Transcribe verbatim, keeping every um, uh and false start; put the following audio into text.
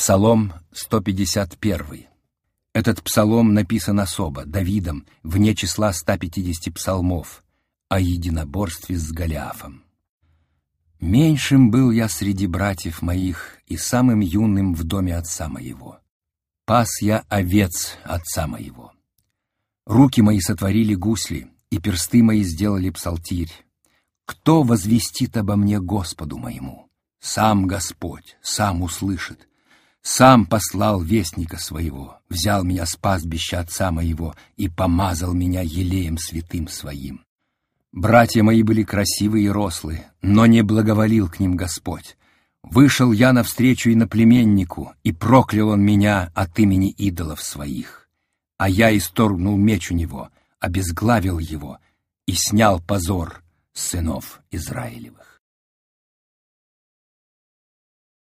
Псалом сто пятьдесят один. Этот псалом написан особо, Давидом, вне числа ста пятидесяти псалмов, о единоборстве с Голиафом. «Меньшим был я среди братьев моих и самым юным в доме отца моего. Пас я овец отца моего. Руки мои сотворили гусли, и персты мои сделали псалтирь. Кто возвестит обо мне Господу моему? Сам Господь, сам услышит. Сам послал вестника своего, взял меня с пастбища отца моего и помазал меня елеем святым своим. Братья мои были красивые и рослые, но не благоволил к ним Господь. Вышел я навстречу иноплеменнику, и проклял он меня от имени идолов своих. А я исторгнул меч у него, обезглавил его и снял позор сынов Израилевых».